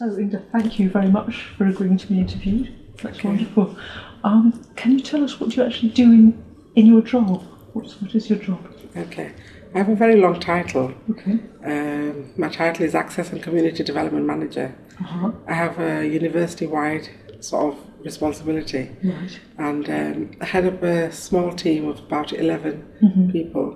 So, Inga, thank you very much for agreeing to be interviewed. That's wonderful. Can you tell us what you actually do in your job? What is your job? Okay. I have a very long title. Okay. My title is Access and Community Development Manager. I have a university-wide sort of responsibility. Right. And I head up a small team of about 11 people.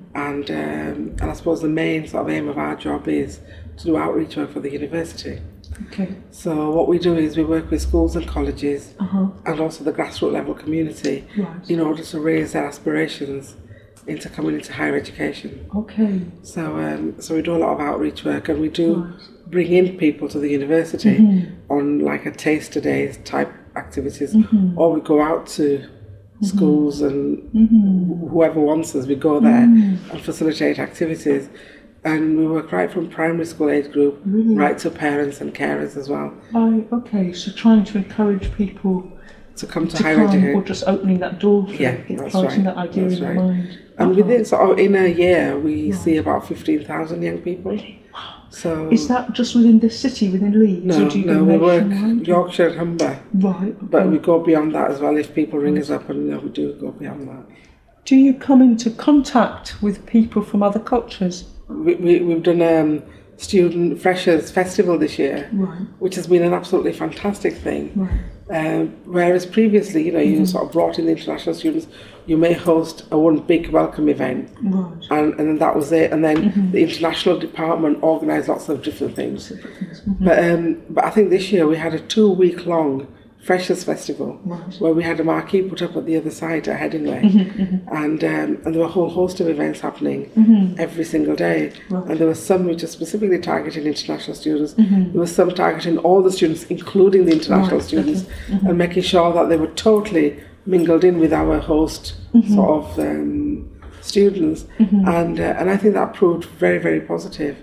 And I suppose the main sort of aim of our job is to do outreach work for the university. Okay. So what we do is we work with schools and colleges and also the grassroots level community in order to raise their aspirations into coming into higher education. Okay. So we do a lot of outreach work, and we do bring in people to the university on like a taster days type activities, or we go out to schools and whoever wants us, we go there and facilitate activities. And we work right from primary school age group right to parents and carers as well. Okay, so trying to encourage people to come to higher education, or just opening that door for planting that idea in their mind. And within sort of in a year, we see about 15,000 young people. So is that just within this city, within Leeds? No, or do you no, go we work nationwide? Yorkshire and Humber. Right. Okay. But we go beyond that as well. If people ring us up, and we do go beyond that. Do you come into contact with people from other cultures? We've done student freshers festival this year, which has been an absolutely fantastic thing. Whereas previously, you sort of brought in the international students, you may host one big welcome event, and then that was it. And then the international department organised lots of different things. But I think this year we had a 2-week-long Freshers Festival where we had a marquee put up at the other side at Headingley, and there were a whole host of events happening every single day. And there were some which are specifically targeting international students. There was some targeting all the students, including the international students, and making sure that they were totally mingled in with our host sort of students. And I think that proved very, very positive.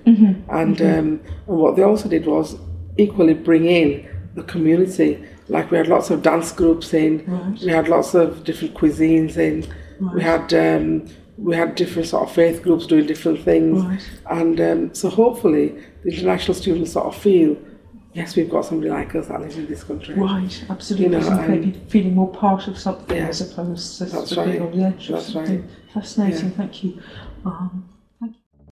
And what they also did was equally bring in the community. Like we had lots of dance groups in, we had lots of different cuisines in, we had different sort of faith groups doing different things, and so hopefully the international students sort of feel, yes, we've got somebody like us that lives in this country. Right, absolutely. Maybe feeling more part of something as opposed to being on the edge of something. Fascinating, thank you.